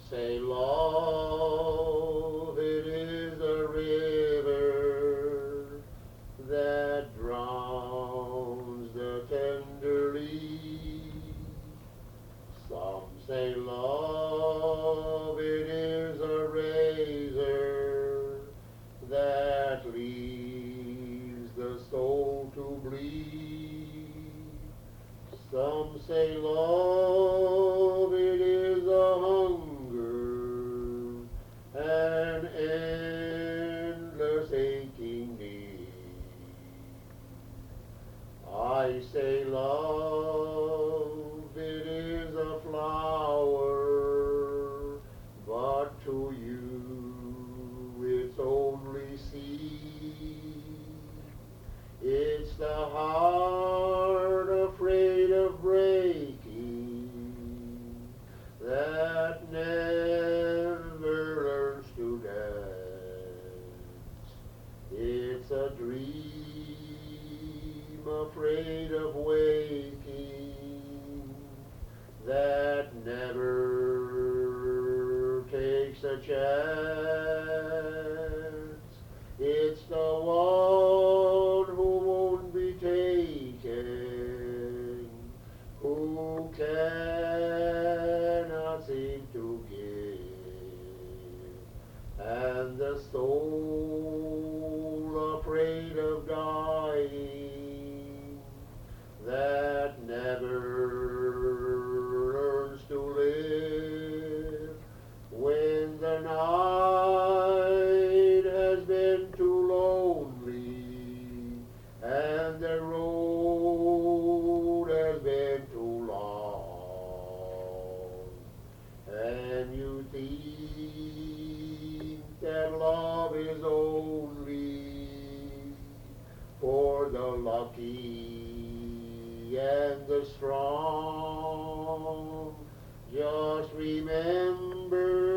say love, it is a river that drowns the tender leaf. Some say love, it is a razor that leaves the soul to bleed. Some say love, it is a hunger, an endless aching need. I say love, it is a flower, but to you it's only seed. It's the heart afraid of breaking that never learns to dance. It's a dream afraid of waking that never takes a chance. It's the one who won't be taken, who cannot seem to give, and the soul afraid of dying that never learns to live. When the night has been too lonely and the road has been too long, and you think that love is only for the lucky and the strong, just remember